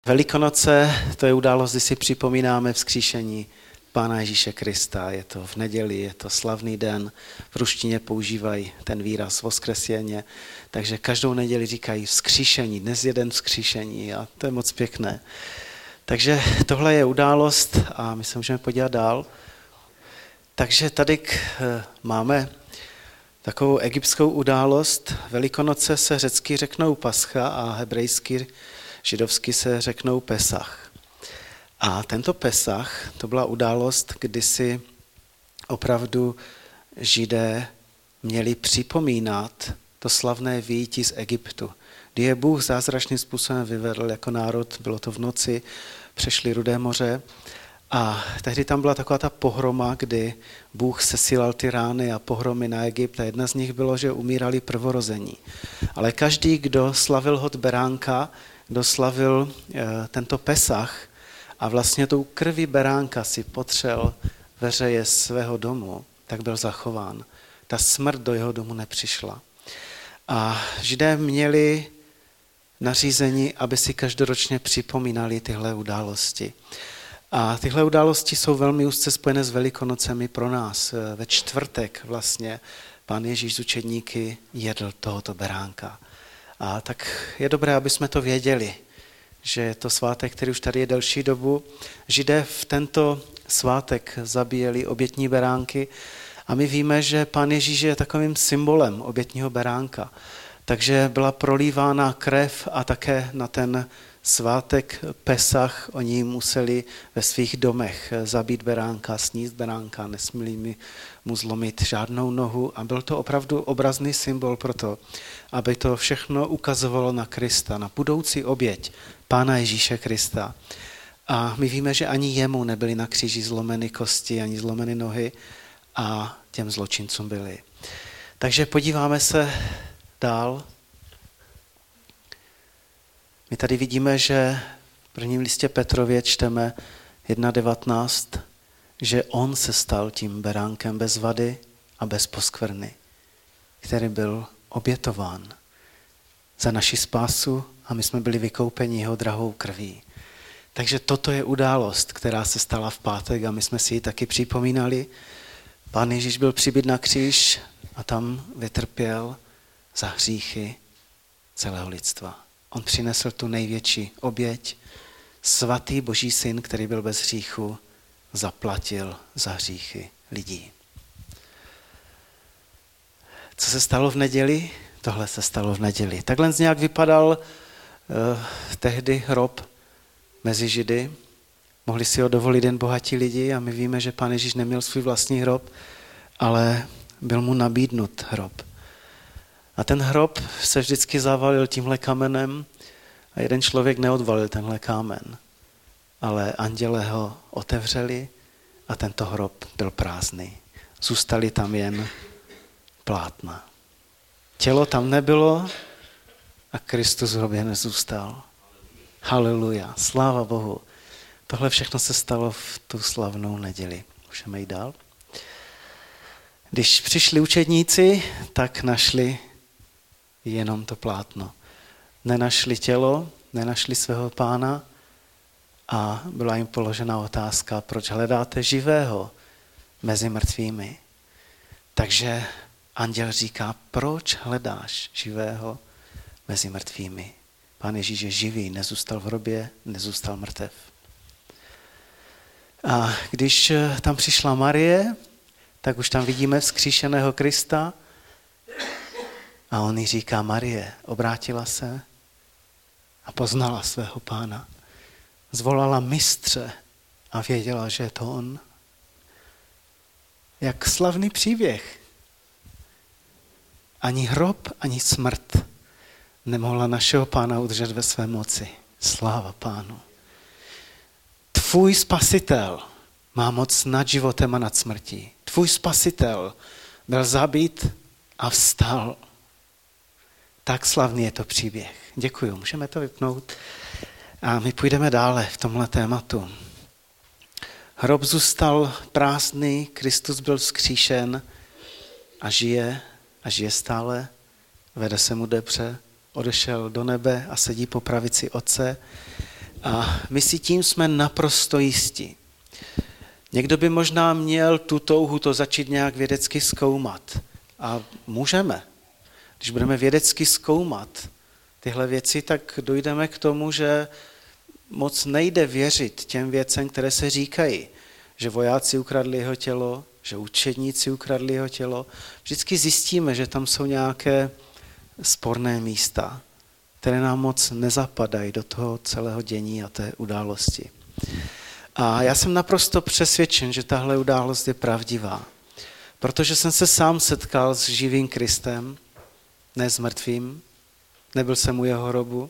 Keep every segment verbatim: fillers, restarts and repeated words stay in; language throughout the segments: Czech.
Velikonoce, to je událost, kdy si připomínáme vzkříšení Pána Ježíše Krista. Je to v neděli, je to slavný den. V ruštině používají ten výraz voskresěně, takže každou neděli říkají vzkříšení, dnes je den vzkříšení a to je moc pěkné. Takže tohle je událost a my se můžeme podívat dál. Takže tady máme takovou egyptskou událost. Velikonoce se řecky řeknou Pascha a hebrejsky, židovsky se řeknou Pesach. A tento Pesach, to byla událost, kdy si opravdu Židé měli připomínat to slavné vyjití z Egyptu, kdy je Bůh zázračným způsobem vyvedl jako národ, bylo to v noci, přešli Rudé moře a tehdy tam byla taková ta pohroma, kdy Bůh sesílal ty rány a pohromy na Egypt a jedna z nich bylo, že umírali prvorození. Ale každý, kdo slavil hod beránka, kdo slavil e, tento Pesach a vlastně tou krví beránka si potřel veřeje svého domu, tak byl zachován. Ta smrt do jeho domu nepřišla. A Židé měli nařízení, aby si každoročně připomínali tyhle události. A tyhle události jsou velmi úzce spojené s Velikonocemi pro nás. Ve čtvrtek vlastně Pán Ježíš z učedníky jedl tohoto beránka. A tak je dobré, aby jsme to věděli, že je to svátek, který už tady je delší dobu. Židé v tento svátek zabíjeli obětní beránky a my víme, že Pán Ježíš je takovým symbolem obětního beránka. Takže byla prolívána krev a také na ten svátek Pesach oni museli ve svých domech zabít beránka, sníst beránka, nesměli mu zlomit žádnou nohu a byl to opravdu obrazný symbol pro to, aby to všechno ukazovalo na Krista, na budoucí oběť Pána Ježíše Krista. A my víme, že ani jemu nebyly na kříži zlomeny kosti, ani zlomeny nohy a těm zločincům byly. Takže podíváme se dál. My tady vidíme, že v prvním listě Petrově čteme jedna devatenáct, že on se stal tím beránkem bez vady a bez poskvrny, který byl obětován za naši spásu a my jsme byli vykoupeni jeho drahou krví. Takže toto je událost, která se stala v pátek a my jsme si ji taky připomínali. Pán Ježíš byl přibit na kříž a tam vytrpěl za hříchy celého lidstva. On přinesl tu největší oběť. Svatý Boží syn, který byl bez hříchu, zaplatil za hříchy lidí. Co se stalo v neděli? Tohle se stalo v neděli. Takhle nějak vypadal uh, tehdy hrob mezi Židy. Mohli si ho dovolit jen bohatí lidi a my víme, že Pán Ježíš neměl svůj vlastní hrob, ale byl mu nabídnut hrob. A ten hrob se vždycky zavalil tímhle kamenem a jeden člověk neodvalil tenhle kámen, ale anděle ho otevřeli a tento hrob byl prázdný. Zůstali tam jen plátna. Tělo tam nebylo a Kristus v hrobě nezůstal. Haleluja, sláva Bohu. Tohle všechno se stalo v tu slavnou neděli. Můžeme jít dál. Když přišli učedníci, tak našli jenom to plátno. Nenašli tělo, nenašli svého Pána a byla jim položena otázka, proč hledáte živého mezi mrtvými. Takže anděl říká, proč hledáš živého mezi mrtvými? Pán Ježíš je živý, nezůstal v hrobě, nezůstal mrtev. A když tam přišla Marie, tak už tam vidíme vzkříšeného Krista a on jí říká, Marie, obrátila se a poznala svého Pána. Zvolala mistře a věděla, že je to on. Jak slavný příběh. Ani hrob, ani smrt nemohla našeho Pána udržet ve své moci. Sláva Pánu. Tvůj spasitel má moc nad životem a nad smrtí. Tvůj spasitel byl zabít a vstal. Tak slavný je to příběh. Děkuju, můžeme to vypnout. A my půjdeme dále v tomhle tématu. Hrob zůstal prázdný, Kristus byl vzkříšen a žije a žije stále. Vede se mu dobře, odešel do nebe a sedí po pravici Otce. A my si tím jsme naprosto jistí. Někdo by možná měl tu touhu to začít nějak vědecky zkoumat. A můžeme. Když budeme vědecky zkoumat tyhle věci, tak dojdeme k tomu, že moc nejde věřit těm věcem, které se říkají. Že vojáci ukradli jeho tělo, že učedníci ukradli jeho tělo. Vždycky zjistíme, že tam jsou nějaké sporné místa, které nám moc nezapadají do toho celého dění a té události. A já jsem naprosto přesvědčen, že tahle událost je pravdivá, protože jsem se sám setkal s živým Kristem, ne s mrtvým, nebyl jsem u jeho hrobu,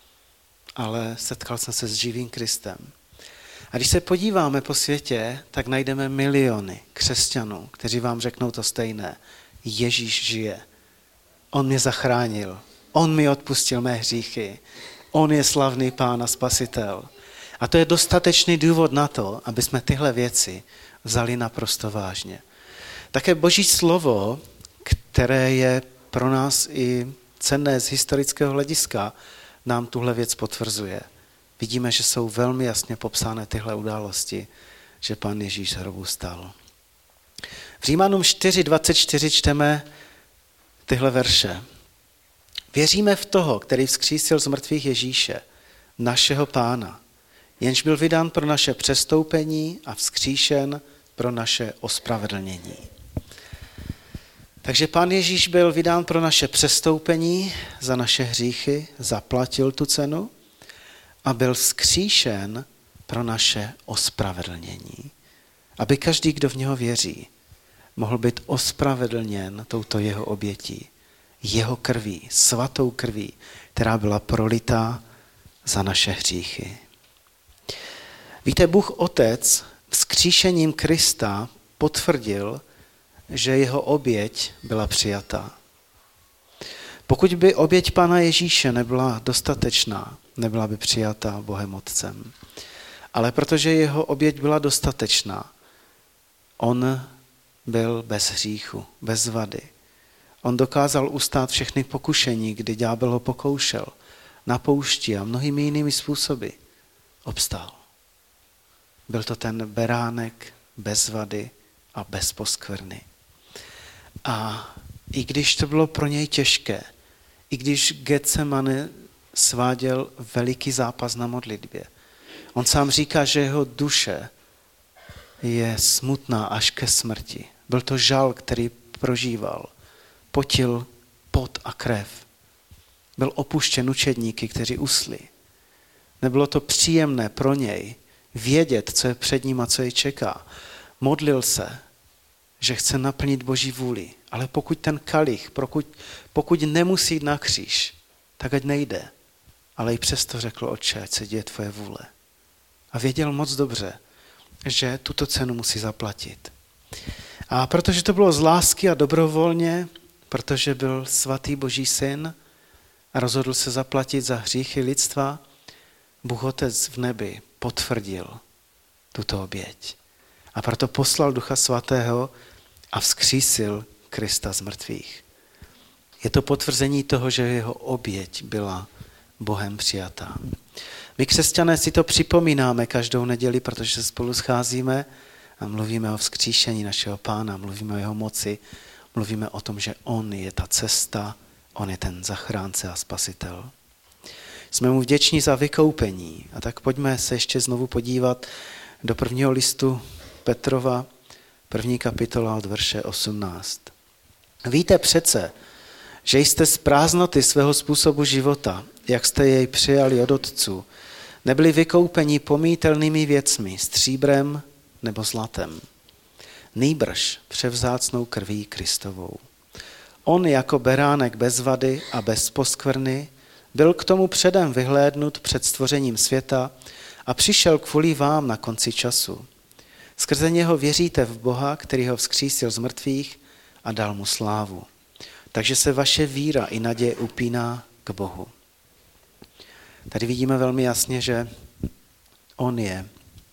ale setkal jsem se s živým Kristem. A když se podíváme po světě, tak najdeme miliony křesťanů, kteří vám řeknou to stejné. Ježíš žije. On mě zachránil. On mi odpustil mé hříchy. On je slavný Pán a Spasitel. A to je dostatečný důvod na to, aby jsme tyhle věci vzali naprosto vážně. Také Boží slovo, které je pro nás i cenné z historického hlediska, nám tuhle věc potvrzuje. Vidíme, že jsou velmi jasně popsány tyhle události, že Pán Ježíš z hrobu vstal. V Římanům čtyři dvacet čtyři čteme tyhle verše. Věříme v toho, který vzkřísil z mrtvých Ježíše, našeho Pána, jenž byl vydán pro naše přestoupení a vzkříšen pro naše ospravedlnění. Takže Pán Ježíš byl vydán pro naše přestoupení, za naše hříchy, zaplatil tu cenu a byl vzkříšen pro naše ospravedlnění. Aby každý, kdo v něho věří, mohl být ospravedlněn touto jeho obětí, jeho krví, svatou krví, která byla prolitá za naše hříchy. Víte, Bůh Otec vzkříšením Krista potvrdil, že jeho oběť byla přijatá. Pokud by oběť Pána Ježíše nebyla dostatečná, nebyla by přijatá Bohem Otcem. Ale protože jeho oběť byla dostatečná, on byl bez hříchu, bez vady. On dokázal ustát všechny pokušení, kdy ďábel ho pokoušel na poušti a mnohými jinými způsoby. Obstál. Byl to ten beránek bez vady a bez poskvrny. A i když to bylo pro něj těžké, i když Getsemane sváděl veliký zápas na modlitbě, on sám říká, že jeho duše je smutná až ke smrti. Byl to žal, který prožíval. Potil pot a krev. Byl opuštěn učedníky, kteří usli. Nebylo to příjemné pro něj vědět, co je před ním a co jej čeká. Modlil se, že chce naplnit Boží vůli, ale pokud ten kalich, pokud, pokud nemusí jít na kříž, tak ať nejde. Ale i přesto řekl, Otče, ať se děje tvoje vůle. A věděl moc dobře, že tuto cenu musí zaplatit. A protože to bylo z lásky a dobrovolně, protože byl svatý Boží syn a rozhodl se zaplatit za hříchy lidstva, Bůh Otec v nebi potvrdil tuto oběť. A proto poslal Ducha Svatého a vzkřísil Krista z mrtvých. Je to potvrzení toho, že jeho oběť byla Bohem přijatá. My křesťané si to připomínáme každou neděli, protože se spolu scházíme a mluvíme o vzkříšení našeho Pána, mluvíme o jeho moci, mluvíme o tom, že on je ta cesta, on je ten zachránce a spasitel. Jsme mu vděční za vykoupení a tak pojďme se ještě znovu podívat do prvního listu Petrova, první kapitola od verše osmnáct. Víte přece, že jste z prázdnoty svého způsobu života, jak jste jej přijali od otců, nebyli vykoupeni pomítelnými věcmi, stříbrem nebo zlatem. Nýbrž převzácnou krví Kristovou. On jako beránek bez vady a bez poskvrny byl k tomu předem vyhlédnut před stvořením světa a přišel kvůli vám na konci času. Skrze něho věříte v Boha, který ho vzkřísil z mrtvých a dal mu slávu. Takže se vaše víra i naděje upíná k Bohu. Tady vidíme velmi jasně, že on je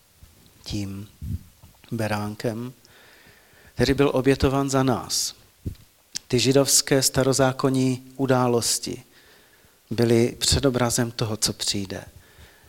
tím beránkem, který byl obětován za nás. Ty židovské starozákonní události byly předobrazem toho, co přijde.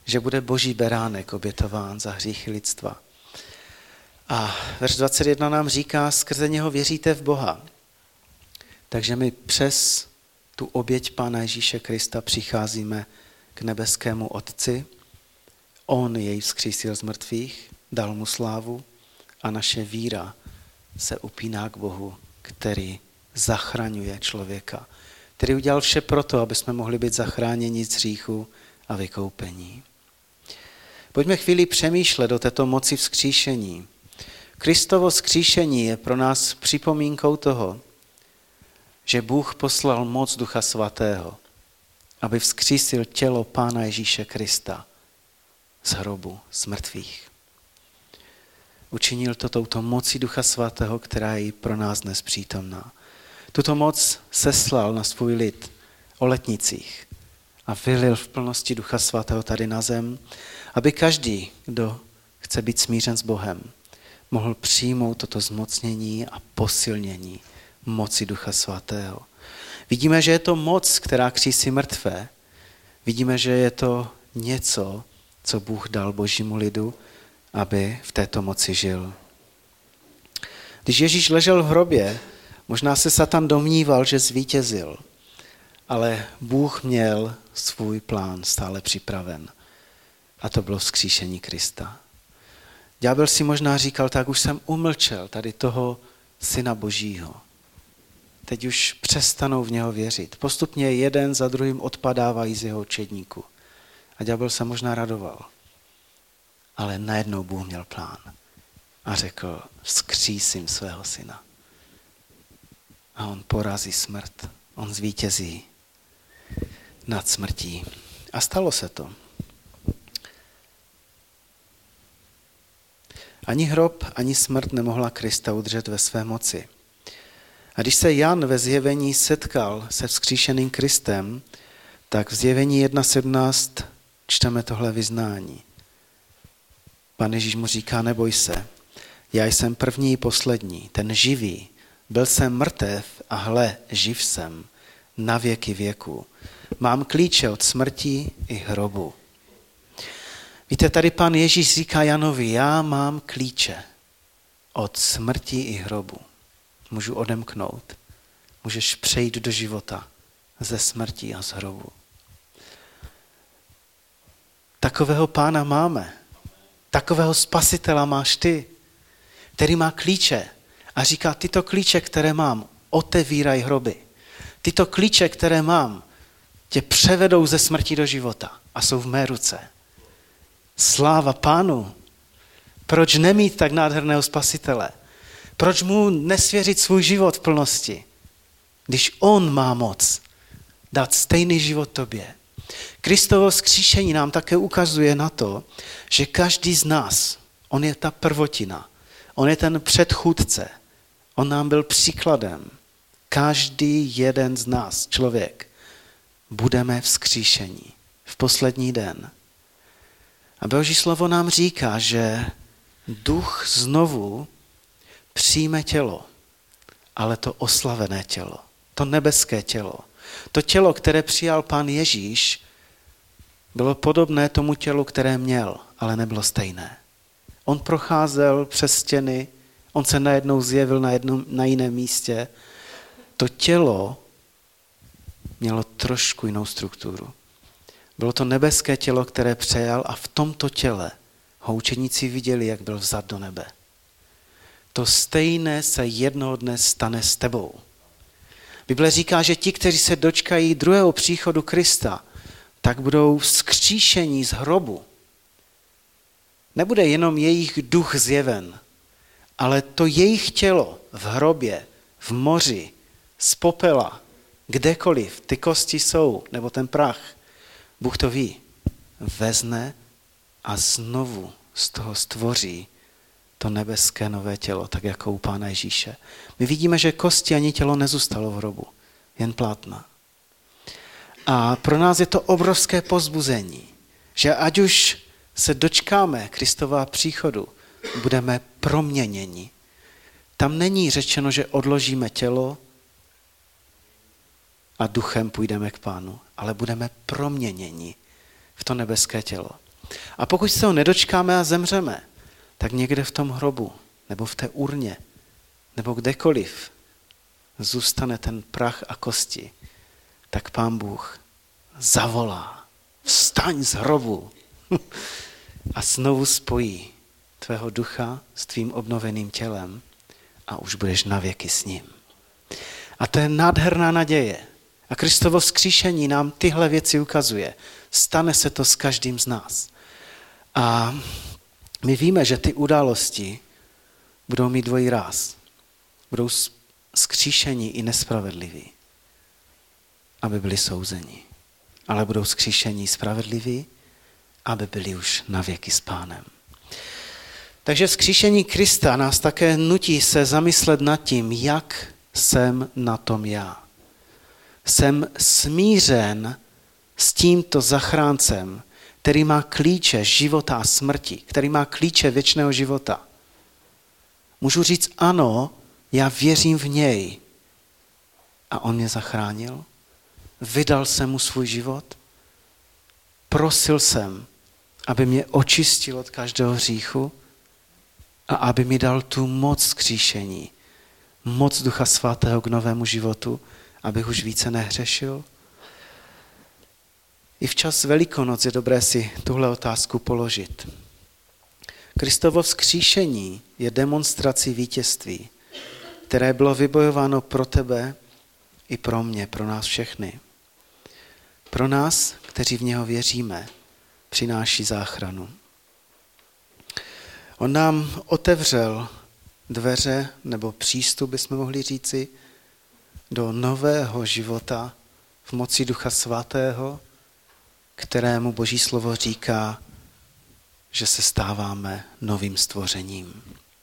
že bude boží beránek obětován za hříchy lidstva. A verš dvacet jedna nám říká, skrze něho věříte v Boha. Takže my přes tu oběť Pána Ježíše Krista přicházíme k nebeskému Otci. On jej vzkřísil z mrtvých, dal mu slávu a naše víra se upíná k Bohu, který zachraňuje člověka, který udělal vše proto, aby jsme mohli být zachráněni z hříchu a vykoupení. Pojďme chvíli přemýšlet o této moci vzkříšení. Kristovo vzkříšení je pro nás připomínkou toho, že Bůh poslal moc Ducha Svatého, aby vzkřísil tělo Pána Ježíše Krista z hrobu, z mrtvých. Učinil to touto mocí Ducha Svatého, která je pro nás dnes přítomná. Tuto moc seslal na svůj lid o letnicích a vylil v plnosti Ducha Svatého tady na zem, aby každý, kdo chce být smířen s Bohem, mohl přijmout toto zmocnění a posilnění moci Ducha Svatého. Vidíme, že je to moc, která křísí mrtvé. Vidíme, že je to něco, co Bůh dal božímu lidu, aby v této moci žil. Když Ježíš ležel v hrobě, možná se Satan domníval, že zvítězil, ale Bůh měl svůj plán stále připraven. A to bylo vzkříšení Krista. Ďábel si možná říkal, tak už jsem umlčel tady toho Syna Božího. Teď už přestanou v něho věřit. Postupně jeden za druhým odpadávají z jeho učedníků. A ďábel se možná radoval. Ale najednou Bůh měl plán. A řekl, vzkřísím svého syna. A on porazí smrt. On zvítězí nad smrtí. A stalo se to. Ani hrob, ani smrt nemohla Krista udržet ve své moci. A když se Jan ve zjevení setkal se vzkříšeným Kristem, tak v zjevení jedna sedmnáct čteme tohle vyznání. Pan Ježíš mu říká, neboj se, já jsem první i poslední, ten živý. Byl jsem mrtev a hle, živ jsem, na věky věku. Mám klíče od smrti i hrobu. Víte, tady pan Ježíš říká Janovi, já mám klíče od smrti i hrobu. Můžu odemknout. Můžeš přejít do života ze smrti a z hrobu. Takového pána máme. Takového spasitela máš ty, který má klíče a říká, tyto klíče, které mám, otevírají hroby. Tyto klíče, které mám, tě převedou ze smrti do života a jsou v mé ruce. Sláva Pánu. Proč nemít tak nádherného spasitele? Proč mu nesvěřit svůj život v plnosti, když on má moc dát stejný život tobě? Kristovo vzkříšení nám také ukazuje na to, že každý z nás, on je ta prvotina, on je ten předchůdce, on nám byl příkladem. Každý jeden z nás, člověk, budeme vzkříšení v poslední den. A Boží slovo nám říká, že duch znovu přijme tělo, ale to oslavené tělo, to nebeské tělo. To tělo, které přijal Pán Ježíš, bylo podobné tomu tělu, které měl, ale nebylo stejné. On procházel přes stěny, on se najednou zjevil na, jednom, na jiném místě. To tělo mělo trošku jinou strukturu. Bylo to nebeské tělo, které přejal a v tomto těle ho učeníci viděli, jak byl vzat do nebe. To stejné se jednoho dne stane s tebou. Bible říká, že ti, kteří se dočkají druhého příchodu Krista, tak budou vzkříšení z hrobu. Nebude jenom jejich duch zjeven, ale to jejich tělo v hrobě, v moři, z popela, kdekoliv ty kosti jsou, nebo ten prach, Bůh to ví, vezme a znovu z toho stvoří to nebeské nové tělo, tak jako u Pána Ježíše. My vidíme, že kosti ani tělo nezůstalo v hrobu, jen plátna. A pro nás je to obrovské povzbuzení, že ať už se dočkáme Kristova příchodu, budeme proměněni. Tam není řečeno, že odložíme tělo a duchem půjdeme k Pánu, ale budeme proměněni v to nebeské tělo. A pokud se ho nedočkáme a zemřeme, tak někde v tom hrobu, nebo v té urně, nebo kdekoliv zůstane ten prach a kosti, tak Pán Bůh zavolá, vstaň z hrobu a znovu spojí tvého ducha s tvým obnoveným tělem a už budeš navěky s ním. A to je nádherná naděje. A Kristovo vzkříšení nám tyhle věci ukazuje. Stane se to s každým z nás. A my víme, že ty události budou mít dvojí ráz. Budou vzkříšení i nespravedliví, aby byli souzeni. Ale budou vzkříšení spravedliví, aby byli už navěky s Pánem. Takže vzkříšení Krista nás také nutí se zamyslet nad tím, jak jsem na tom já. Jsem smířen s tímto zachráncem, který má klíče života a smrti, který má klíče věčného života. Můžu říct ano, já věřím v něj. A on mě zachránil. Vydal jsem mu svůj život. Prosil jsem, aby mě očistil od každého hříchu a aby mi dal tu moc vzkříšení, moc Ducha Svatého k novému životu, abych už více nehřešil. I včas Velikonoc je dobré si tuhle otázku položit. Kristovo vzkříšení je demonstrací vítězství, které bylo vybojováno pro tebe i pro mě, pro nás všechny. Pro nás, kteří v něho věříme, přináší záchranu. On nám otevřel dveře, nebo přístup, bychom mohli říci, do nového života v moci Ducha Svatého, kterému Boží slovo říká, že se stáváme novým stvořením.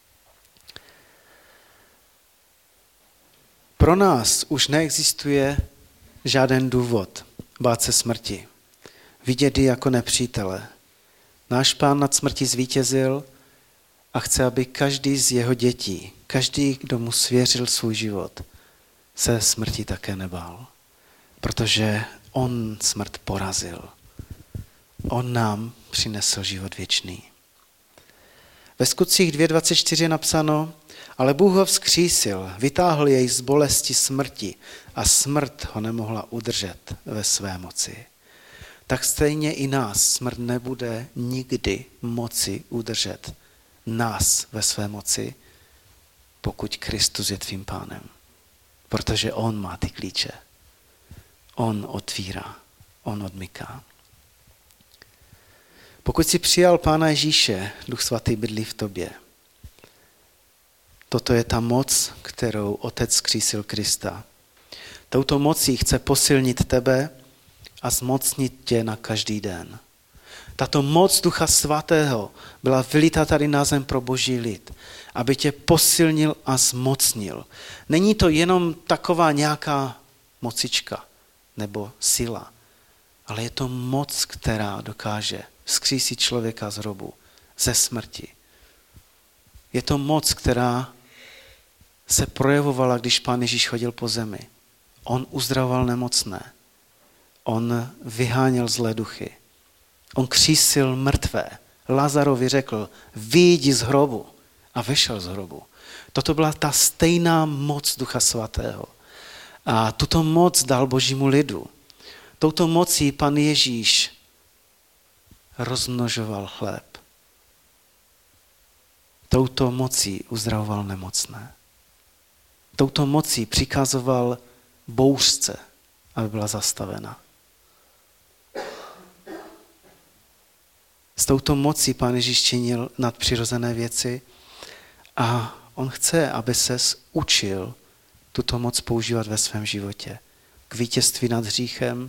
Pro nás už neexistuje žádný důvod bát se smrti, vidět ji jako nepřítele. Náš Pán nad smrtí zvítězil a chce, aby každý z jeho dětí, každý, kdo mu svěřil svůj život, se smrti také nebál, protože on smrt porazil. On nám přinesl život věčný. Ve Skutcích dvě dvacet čtyři je napsáno, ale Bůh ho vzkřísil, vytáhl jej z bolesti smrti a smrt ho nemohla udržet ve své moci. Tak stejně i nás smrt nebude nikdy moci udržet nás ve své moci, pokud Kristus je tvým pánem. Protože on má ty klíče. On otvírá, on odmyká. Pokud jsi přijal Pána Ježíše, Duch Svatý bydlí v tobě. Toto je ta moc, kterou Otec vzkřísil Krista. Touto mocí chce posilnit tebe a zmocnit tě na každý den. Tato moc Ducha Svatého byla vylita tady na zem pro Boží lid, aby tě posilnil a zmocnil. Není to jenom taková nějaká mocička nebo sila, ale je to moc, která dokáže vzkřísit člověka z hrobu, ze smrti. Je to moc, která se projevovala, když Pán Ježíš chodil po zemi. On uzdravoval nemocné. On vyháněl zlé duchy. On křísil mrtvé. Lazarovi řekl, vyjdi z hrobu. A vyšel z hrobu. Toto byla ta stejná moc Ducha Svatého. A tuto moc dal Božímu lidu. Touto mocí Pan Ježíš rozmnožoval chléb. Touto mocí uzdravoval nemocné. Touto mocí přikazoval bouřce, aby byla zastavena. S touto mocí Pán Ježíš činil nadpřirozené věci a on chce, aby ses učil tuto moc používat ve svém životě. K vítězství nad hříchem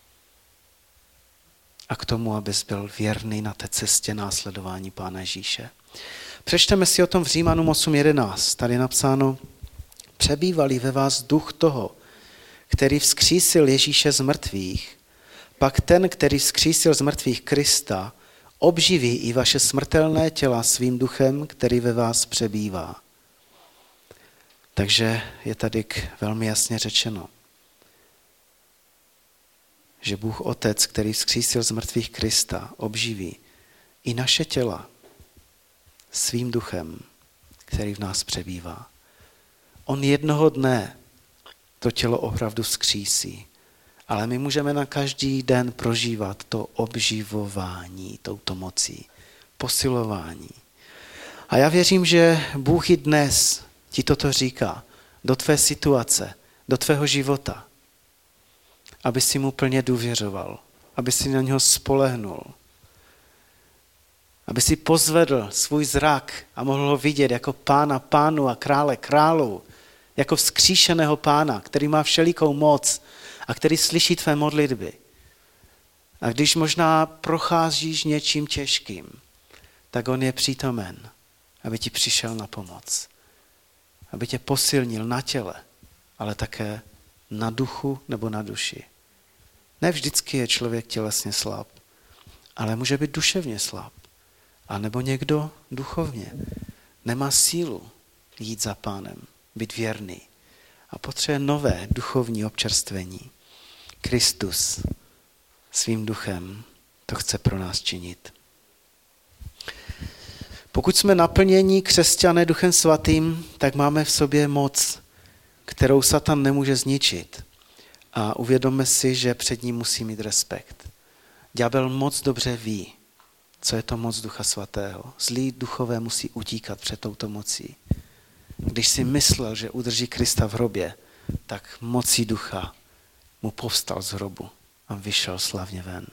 a k tomu, abys byl věrný na té cestě následování Pána Ježíše. Přečteme si o tom v Římanům osm jedenáct. Tady je napsáno, přebývalý ve vás duch toho, který vzkřísil Ježíše z mrtvých, pak ten, který vzkřísil z mrtvých Krista, obživí i vaše smrtelné těla svým duchem, který ve vás přebývá. Takže je tady velmi jasně řečeno, že Bůh Otec, který vzkřísil z mrtvých Krista, obživí i naše těla svým duchem, který v nás přebývá. On jednoho dne to tělo opravdu vzkřísí, ale my můžeme na každý den prožívat to obživování touto mocí, posilování. A já věřím, že Bůh i dnes ti toto říká do tvé situace, do tvého života, aby si mu plně důvěřoval, aby si na něho spolehnul, aby si pozvedl svůj zrak a mohl ho vidět jako pána pánu a krále králů, jako vzkříšeného pána, který má všelikou moc a který slyší tvé modlitby. A když možná procházíš něčím těžkým, tak on je přítomen, aby ti přišel na pomoc, aby tě posilnil na těle, ale také na duchu nebo na duši. Ne vždycky je člověk tělesně slab, ale může být duševně slab. A nebo někdo duchovně nemá sílu jít za pánem, být věrný a potřebuje nové duchovní občerstvení. Kristus svým duchem to chce pro nás činit. Pokud jsme naplnění křesťané Duchem Svatým, tak máme v sobě moc, kterou Satan nemůže zničit. A uvědomme si, že před ním musí mít respekt. Ďábel moc dobře ví, co je to moc Ducha Svatého. Zlí duchové musí utíkat před touto mocí. Když si myslel, že udrží Krista v hrobě, tak mocí ducha mu povstal z hrobu a vyšel slavně ven.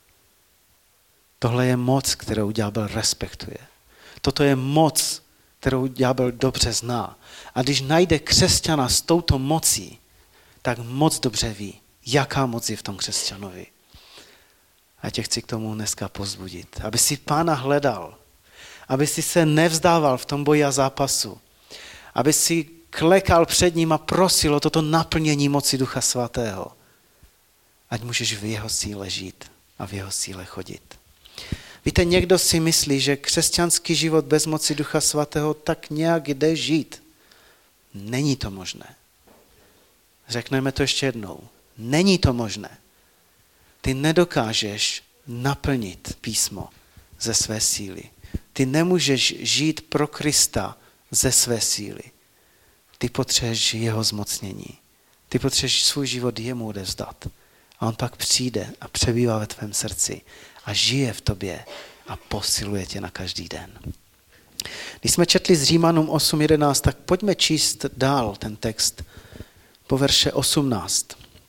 Tohle je moc, kterou ďábel respektuje. Toto je moc, kterou ďábel dobře zná. A když najde křesťana s touto mocí, tak moc dobře ví, jaká moc je v tom křesťanovi. A tě chci k tomu dneska povzbudit. Aby si Pána hledal, aby si se nevzdával v tom boji a zápasu, aby si klekal před ním a prosil o toto naplnění moci Ducha Svatého. Ať můžeš v jeho síle žít a v jeho síle chodit. Víte, někdo si myslí, že křesťanský život bez moci Ducha Svatého tak nějak jde žít. Není to možné. Řekneme to ještě jednou. Není to možné. Ty nedokážeš naplnit písmo ze své síly. Ty nemůžeš žít pro Krista ze své síly. Ty potřebuješ jeho zmocnění. Ty potřebuješ svůj život jemu odevzdat. A on pak přijde a přebývá ve tvém srdci a žije v tobě a posiluje tě na každý den. Když jsme četli z Římanům osm jedenáct, tak pojďme číst dál ten text po verše osmnáct.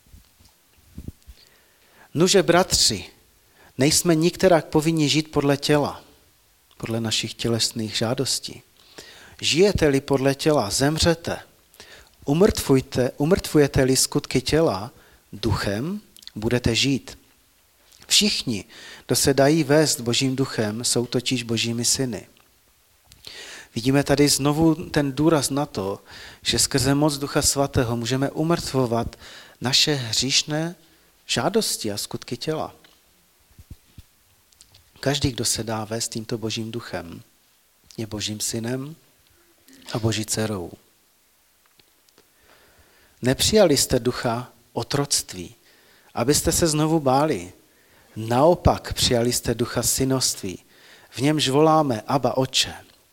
Nuže bratři, nejsme nikterak povinni žít podle těla, podle našich tělesných žádostí. Žijete-li podle těla, zemřete. Umrtvujte, umrtvujete-li skutky těla, duchem budete žít. Všichni, kdo se dají vést Božím duchem, jsou totiž Božími syny. Vidíme tady znovu ten důraz na to, že skrze moc Ducha Svatého můžeme umrtvovat naše hříšné žádosti a skutky těla. Každý, kdo se dá vést tímto Božím duchem, je Božím synem a Boží dcerou. Nepřijali jste ducha otroctví, abyste se znovu báli. Naopak přijali jste ducha synoství, v němž voláme Abba Otče.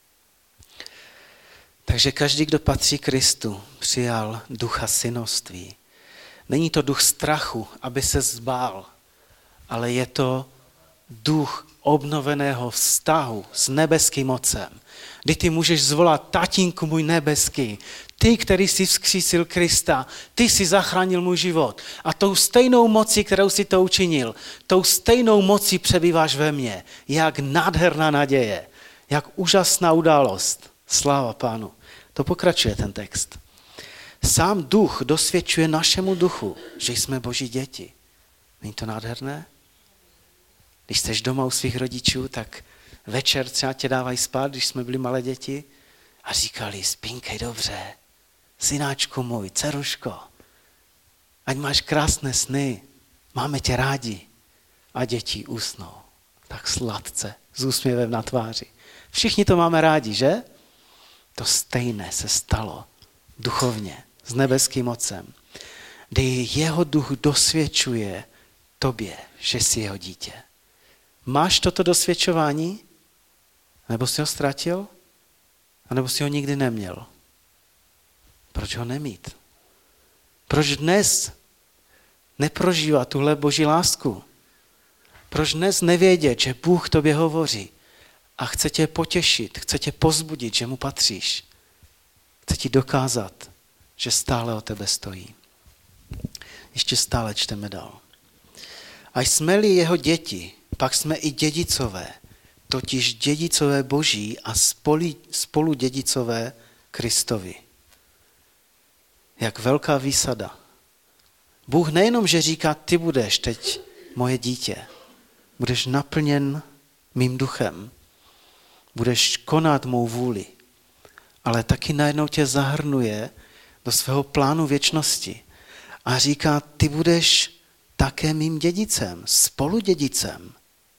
Takže každý, kdo patří Kristu, přijal ducha synoství. Není to duch strachu, aby se zbál, ale je to duch obnoveného vztahu s nebeským Otcem, kdy ty můžeš zvolat: Tatínku můj nebeský, ty, který jsi vzkřísil Krista, ty jsi zachránil můj život. A tou stejnou mocí, kterou jsi to učinil, tou stejnou mocí přebýváš ve mně. Jak nádherná naděje, jak úžasná událost. Sláva Pánu. To pokračuje ten text. Sám duch dosvědčuje našemu duchu, že jsme Boží děti. Není to nádherné? Když jsi doma u svých rodičů, tak večer třeba tě dávají spát, když jsme byli malé děti, a říkali: spínkej dobře, synáčku můj, dceruško, ať máš krásné sny, máme tě rádi. A děti usnou tak sladce, s úsměvem na tváři. Všichni to máme rádi, že? To stejné se stalo duchovně s nebeským Otcem, kdy jeho duch dosvědčuje tobě, že jsi jeho dítě. Máš toto dosvědčování? Nebo jsi ho ztratil? A nebo jsi ho nikdy neměl? Proč ho nemít? Proč dnes neprožívat tuhle boží lásku? Proč dnes nevědět, že Bůh tobě hovoří a chce tě potěšit, chce tě pozbudit, že mu patříš? Chce ti dokázat, že stále o tebe stojí. Ještě stále čteme dál. A jsme-li jeho děti, pak jsme i dědicové, totiž dědicové Boží a spolu dědicové Kristovi. Jak velká výsada. Bůh nejenom, že říká, ty budeš teď moje dítě, budeš naplněn mým duchem, budeš konat mou vůli, ale taky najednou tě zahrnuje do svého plánu věčnosti a říká, ty budeš také mým dědicem, spoludědicem.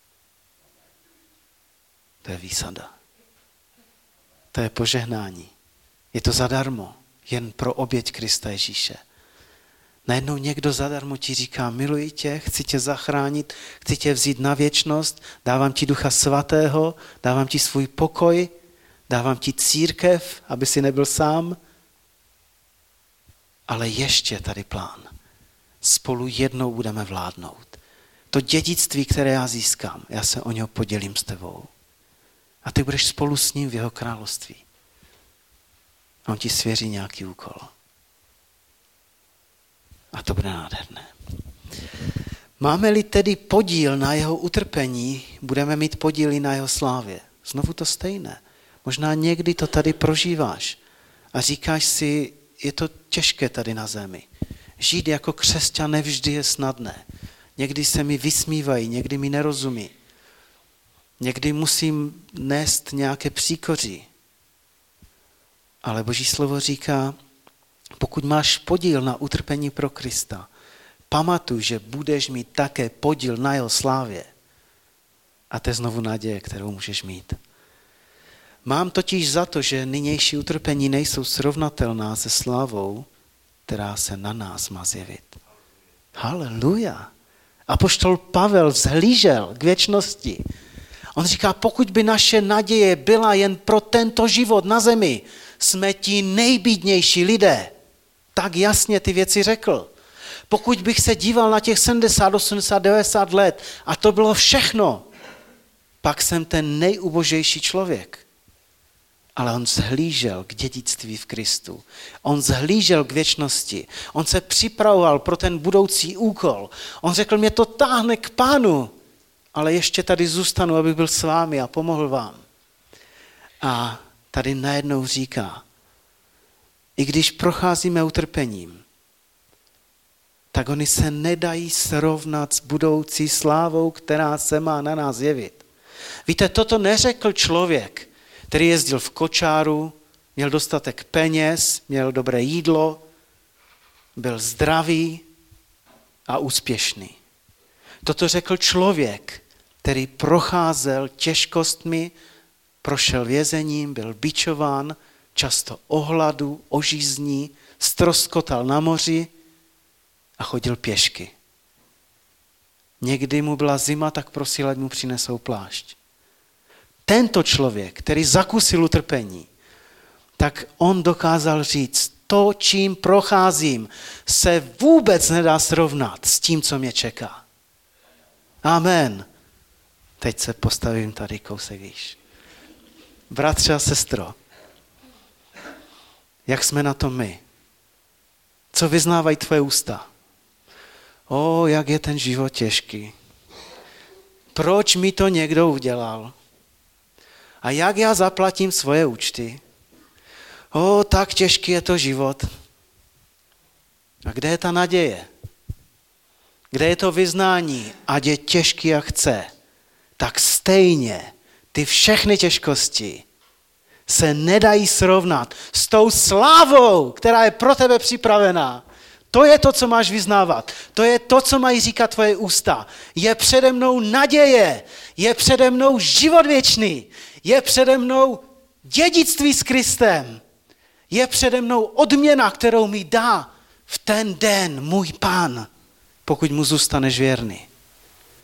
To je výsada. To je požehnání. Je to zadarmo, jen pro oběť Krista Ježíše. Najednou někdo zadarmo ti říká, miluji tě, chci tě zachránit, chci tě vzít na věčnost, dávám ti Ducha Svatého, dávám ti svůj pokoj, dávám ti církev, aby si nebyl sám. Ale ještě tady plán. Spolu jednou budeme vládnout. To dědictví, které já získám, já se o něho podělím s tebou. A ty budeš spolu s ním v jeho království. A on ti svěří nějaký úkol. A to bude nádherné. Máme-li tedy podíl na jeho utrpení, budeme mít podíl i na jeho slávě. Znovu to stejné. Možná někdy to tady prožíváš a říkáš si, je to těžké tady na zemi. Žít jako křesťan nevždy je snadné. Někdy se mi vysmívají, někdy mi nerozumí. Někdy musím nést nějaké příkoří. Ale Boží slovo říká, pokud máš podíl na utrpení pro Krista, pamatuj, že budeš mít také podíl na jeho slávě. A to je znovu naděje, kterou můžeš mít. Mám totiž za to, že nynější utrpení nejsou srovnatelná se slávou, která se na nás má zjevit. Haleluja. Apoštol Pavel vzhlížel k věčnosti. On říká, pokud by naše naděje byla jen pro tento život na zemi, jsme ti nejbídnější lidé. Tak jasně ty věci řekl. Pokud bych se díval na těch sedmdesát, osmdesát, devadesát let a to bylo všechno, pak jsem ten nejubožejší člověk. Ale on zhlížel k dědictví v Kristu. On zhlížel k věčnosti. On se připravoval pro ten budoucí úkol. On řekl, mě to táhne k Pánu, ale ještě tady zůstanu, abych byl s vámi a pomohl vám. A tady najednou říká, i když procházíme utrpením, tak oni se nedají srovnat s budoucí slávou, která se má na nás jevit. Víte, toto neřekl člověk, který jezdil v kočáru, měl dostatek peněz, měl dobré jídlo, byl zdravý a úspěšný. Toto řekl člověk, který procházel těžkostmi, prošel vězením, byl bičován, často o hladu, o žízní, ztroskotal na moři a chodil pěšky. Někdy mu byla zima, tak prosil, ať mu přinesou plášť. Tento člověk, který zakusil utrpení, tak on dokázal říct, to, čím procházím, se vůbec nedá srovnat s tím, co mě čeká. Amen. Teď se postavím tady kousek výš. Bratře a sestro, jak jsme na tom my? Co vyznávají tvoje ústa? O, jak je ten život těžký. Proč mi to někdo udělal? A jak já zaplatím svoje účty? O, tak těžký je to život. A kde je ta naděje? Kde je to vyznání? Ať je těžký, jak chce. Tak stejně ty všechny těžkosti se nedají srovnat s tou slávou, která je pro tebe připravená. To je to, co máš vyznávat. To je to, co mají říkat tvoje ústa. Je přede mnou naděje. Je přede mnou život věčný. Je přede mnou dědictví s Kristem. Je přede mnou odměna, kterou mi dá v ten den můj Pán, pokud mu zůstaneš věrný.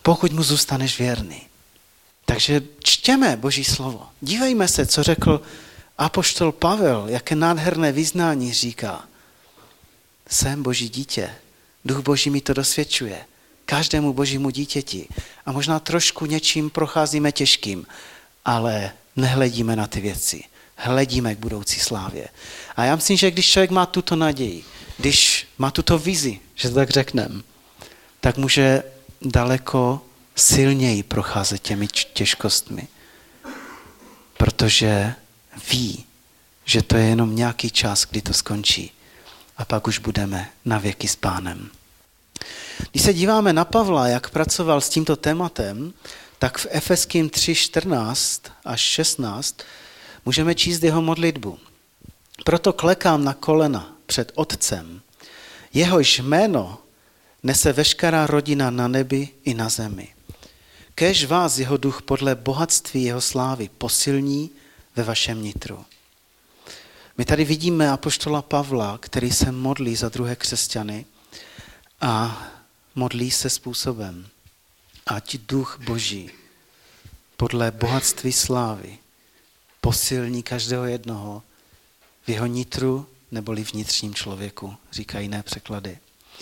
pokud mu zůstaneš věrný. Takže čtěme Boží slovo. Dívejme se, co řekl apoštol Pavel, jaké nádherné vyznání říká. Jsem Boží dítě. Duch Boží mi to dosvědčuje. Každému Božímu dítěti. A možná trošku něčím procházíme těžkým, ale nehledíme na ty věci. Hledíme k budoucí slávě. A já myslím, že když člověk má tuto naději, když má tuto vizi, že to tak řekneme, tak může daleko silněji procházet těmi těžkostmi. Protože ví, že to je jenom nějaký čas, kdy to skončí. A pak už budeme na věky s Pánem. Když se díváme na Pavla, jak pracoval s tímto tématem, tak v Efeským tři čtrnáct až šestnáct můžeme číst jeho modlitbu. Proto klekám na kolena před Otcem, jehož jméno nese veškerá rodina na nebi i na zemi. Kéž vás jeho duch podle bohatství jeho slávy posilní ve vašem nitru. My tady vidíme apoštola Pavla, který se modlí za druhé křesťany a modlí se způsobem, ať duch Boží podle bohatství slávy posilní každého jednoho v jeho nitru neboli vnitřním člověku, říkají jiné překlady.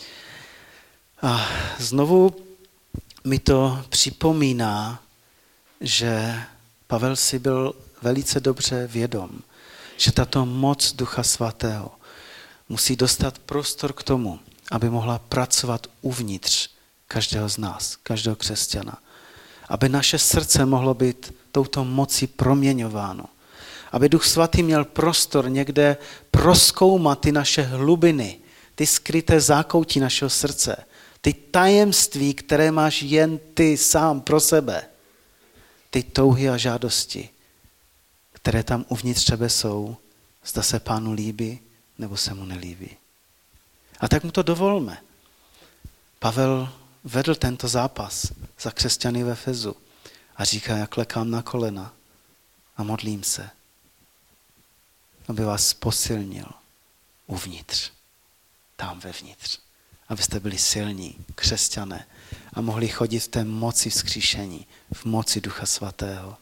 A znovu mi to připomíná, že Pavel si byl velice dobře vědom, že tato moc Ducha Svatého musí dostat prostor k tomu, aby mohla pracovat uvnitř každého z nás, každého křesťana. Aby naše srdce mohlo být touto mocí proměňováno. Aby Duch Svatý měl prostor někde prozkoumat ty naše hlubiny, ty skryté zákoutí našeho srdce, ty tajemství, které máš jen ty sám pro sebe, ty touhy a žádosti, které tam uvnitř tebe jsou, zda se Pánu líbí, nebo se mu nelíbí. A tak mu to dovolme. Pavel vedl tento zápas za křesťany v Efezu a říká, jak klekám na kolena a modlím se, aby vás posilnil uvnitř, tam vevnitř, abyste byli silní křesťané a mohli chodit v té moci vzkříšení, v moci Ducha Svatého.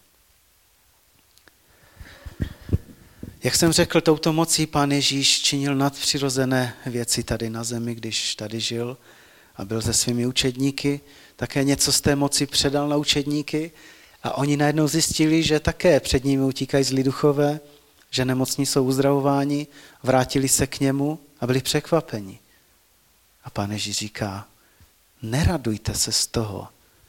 Jak jsem řekl, touto mocí Pán Ježíš činil nadpřirozené věci tady na zemi, když tady žil a byl se svými učedníky. Také něco z té moci předal na učedníky a oni najednou zjistili, že také před nimi utíkají zlí duchové, že nemocní jsou uzdravováni, vrátili se k němu a byli překvapeni. A Pán Ježíš říká, neradujte se z toho,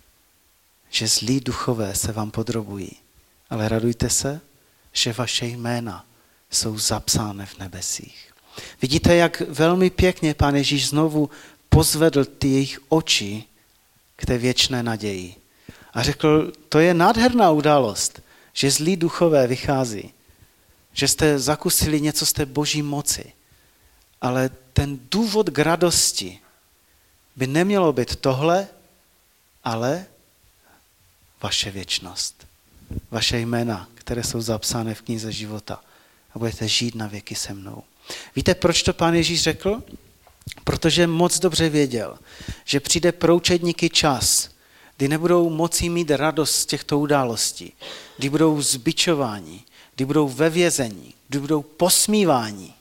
že zlí duchové se vám podrobují, ale radujte se, že vaše jména jsou zapsány v nebesích. Vidíte, jak velmi pěkně Pán Ježíš znovu pozvedl ty jejich oči k té věčné naději. A řekl, to je nádherná událost, že zlí duchové vychází, že jste zakusili něco z té Boží moci. Ale ten důvod k radosti by nemělo být tohle, ale vaše věčnost. Vaše jména, které jsou zapsány v knize života. A budete žít na věky se mnou. Víte, proč to Pán Ježíš řekl? Protože moc dobře věděl, že přijde pro učedníky čas, kdy nebudou moci mít radost z těchto událostí, kdy budou zbičováni, kdy budou ve vězení, kdy budou posmíváni.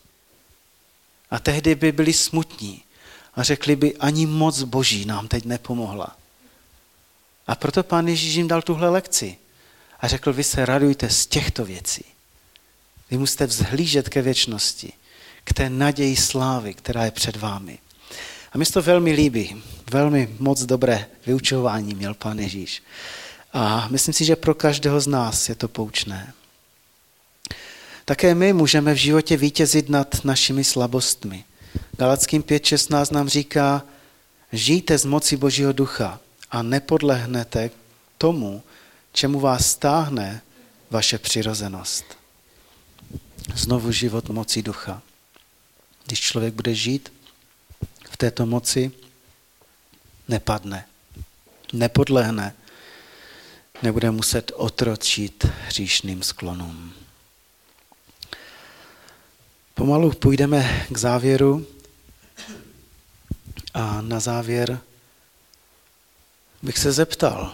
A tehdy by byli smutní a řekli by, ani moc Boží nám teď nepomohla. A proto Pán Ježíš jim dal tuhle lekci a řekl, vy se radujte z těchto věcí. Vy musíte vzhlížet ke věčnosti, k té naději slávy, která je před vámi. A mi se to velmi líbí, velmi moc dobré vyučování měl Pán Ježíš. A myslím si, že pro každého z nás je to poučné. Také my můžeme v životě vítězit nad našimi slabostmi. Galackým pět šestnáct nám říká, žijte z moci Božího ducha a nepodlehnete tomu, čemu vás stáhne vaše přirozenost. Znovu život moci ducha. Když člověk bude žít v této moci, nepadne, nepodlehne, nebude muset otročit hříšným sklonům. Pomalu půjdeme k závěru a na závěr bych se zeptal,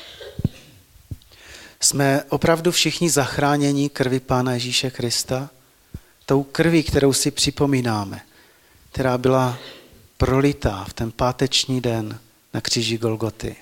jsme opravdu všichni zachráněni krví Pána Ježíše Krista? Tou krví, kterou si připomínáme, která byla prolitá v ten páteční den na kříži Golgoty.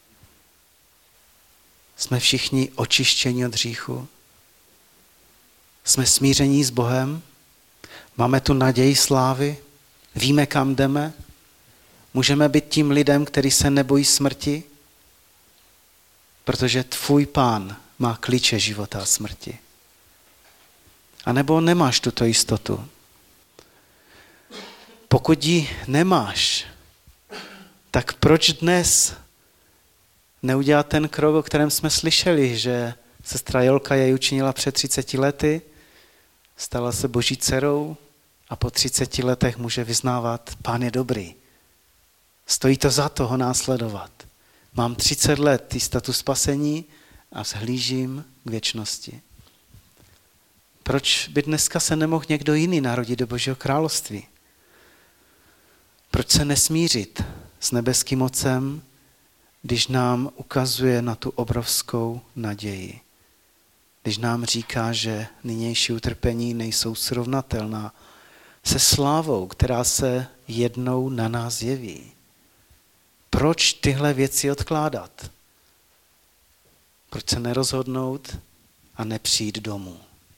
Jsme všichni očištěni od hříchu? Jsme smíření s Bohem? Máme tu naději slávy? Víme, kam jdeme? Můžeme být tím lidem, který se nebojí smrti? Protože tvůj Pán má klíče života a smrti. A nebo nemáš tuto jistotu? Pokud ji nemáš, tak proč dnes neudělat ten krok, o kterém jsme slyšeli, že sestra Jolka jej učinila před třiceti lety, stala se Boží dcerou a po třiceti letech může vyznávat, Pán je dobrý. Stojí to za to ho následovat. Mám třicet let jistotu spasení a vzhlížím k věčnosti. Proč by dneska se nemohl někdo jiný narodit do Božího království? Proč se nesmířit s nebeským Otcem, když nám ukazuje na tu obrovskou naději? Když nám říká, že nynější utrpení nejsou srovnatelná se slávou, která se jednou na nás jeví. Proč tyhle věci odkládat? Proč se nerozhodnout a nepřijít domů?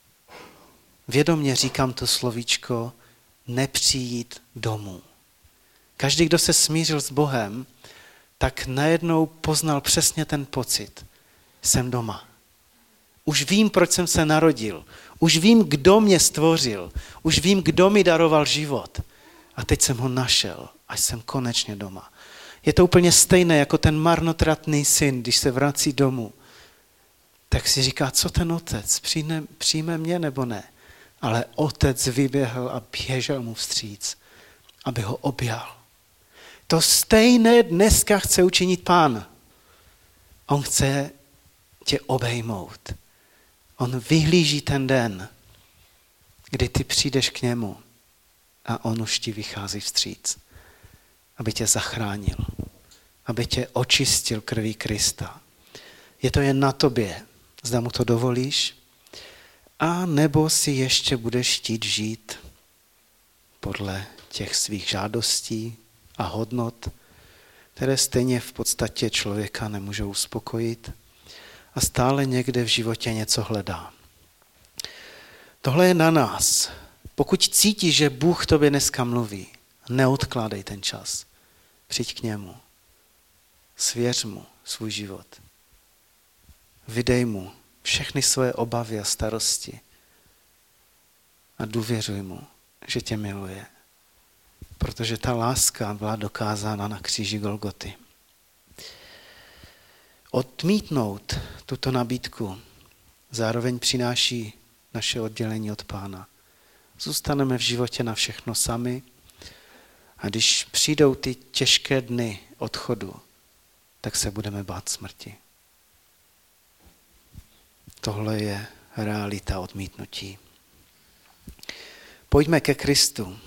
Vědomě říkám to slovíčko nepřijít domů. Každý, kdo se smířil s Bohem, tak najednou poznal přesně ten pocit. Jsem doma. Už vím, proč jsem se narodil. Už vím, kdo mě stvořil. Už vím, kdo mi daroval život. A teď jsem ho našel a jsem konečně doma. Je to úplně stejné jako ten marnotratný syn, když se vrací domů. Tak si říká, co ten otec, přijme, přijme mě nebo ne? Ale otec vyběhl a běžel mu vstříc, aby ho objal. To stejné dneska chce učinit Pán. On chce tě obejmout. On vyhlíží ten den, kdy ty přijdeš k němu a on už ti vychází vstříc, aby tě zachránil, aby tě očistil krví Krista. Je to jen na tobě, zda mu to dovolíš, a nebo si ještě budeš chtít žít podle těch svých žádostí a hodnot, které stejně v podstatě člověka nemůžou uspokojit a stále někde v životě něco hledá. Tohle je na nás. Pokud cítíš, že Bůh tobě dneska mluví, neodkládej ten čas. Přijď k němu. Svěř mu svůj život. Vydej mu všechny svoje obavy a starosti a důvěřuj mu, že tě miluje. Protože ta láska byla dokázána na kříži Golgoty. Odmítnout tuto nabídku zároveň přináší naše oddělení od Pána. Zůstaneme v životě na všechno sami a když přijdou ty těžké dny odchodu, tak se budeme bát smrti. Tohle je realita odmítnutí. Pojďme ke Kristu.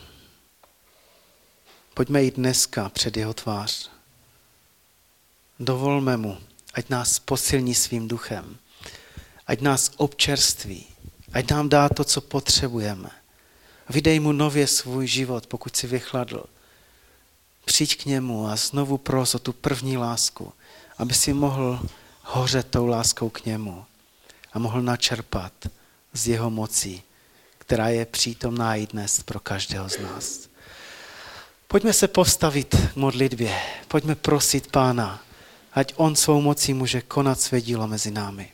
Pojďme jít dneska před jeho tvář. Dovolme mu, ať nás posilní svým duchem, ať nás občerství, ať nám dá to, co potřebujeme. Vydej mu nově svůj život, pokud si vychladl. Přijď k němu a znovu pros o tu první lásku, aby si mohl hořet tou láskou k němu a mohl načerpat z jeho moci, která je přítomná i dnes pro každého z nás. Pojďme se postavit k modlitbě, pojďme prosit Pána, ať on svou mocí může konat své dílo mezi námi.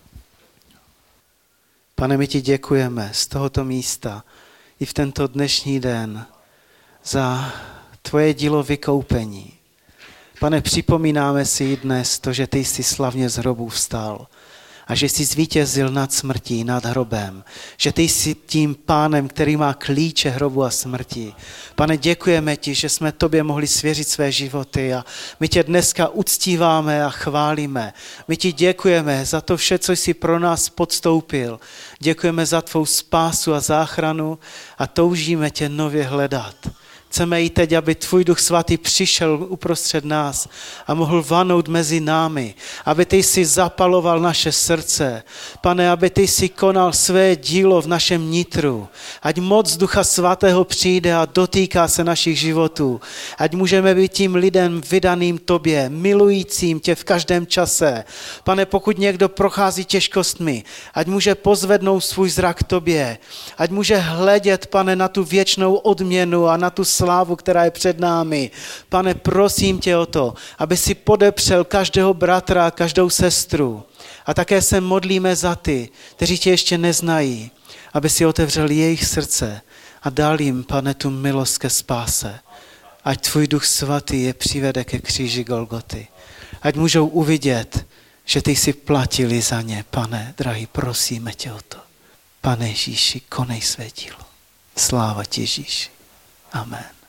Pane, my ti děkujeme z tohoto místa i v tento dnešní den za tvoje dílo vykoupení. Pane, připomínáme si i dnes to, že ty jsi slavně z hrobu vstal a že jsi zvítězil nad smrtí, nad hrobem, že ty jsi tím Pánem, který má klíče hrobu a smrti. Pane, děkujeme ti, že jsme tobě mohli svěřit své životy a my tě dneska uctíváme a chválíme. My ti děkujeme za to vše, co jsi pro nás podstoupil. Děkujeme za tvou spásu a záchranu a toužíme tě nově hledat. Chceme i teď, aby tvůj Duch Svatý přišel uprostřed nás a mohl vanout mezi námi, aby ty jsi zapaloval naše srdce. Pane, aby ty jsi konal své dílo v našem nitru. Ať moc Ducha Svatého přijde a dotýká se našich životů. Ať můžeme být tím lidem vydaným tobě, milujícím tě v každém čase. Pane, pokud někdo prochází těžkostmi, ať může pozvednout svůj zrak k tobě. Ať může hledět, Pane, na tu věčnou odměnu a na tu slávu, která je před námi. Pane, prosím tě o to, aby si podepřel každého bratra a každou sestru. A také se modlíme za ty, kteří tě ještě neznají, aby si otevřel jejich srdce a dal jim, Pane, tu milost ke spáse. Ať tvůj Duch Svatý je přivede ke kříži Golgoty. Ať můžou uvidět, že ty jsi platili za ně. Pane, drahý, prosíme tě o to. Pane Ježíši, konej své dílo. Sláva ti, Ježíši. Amen.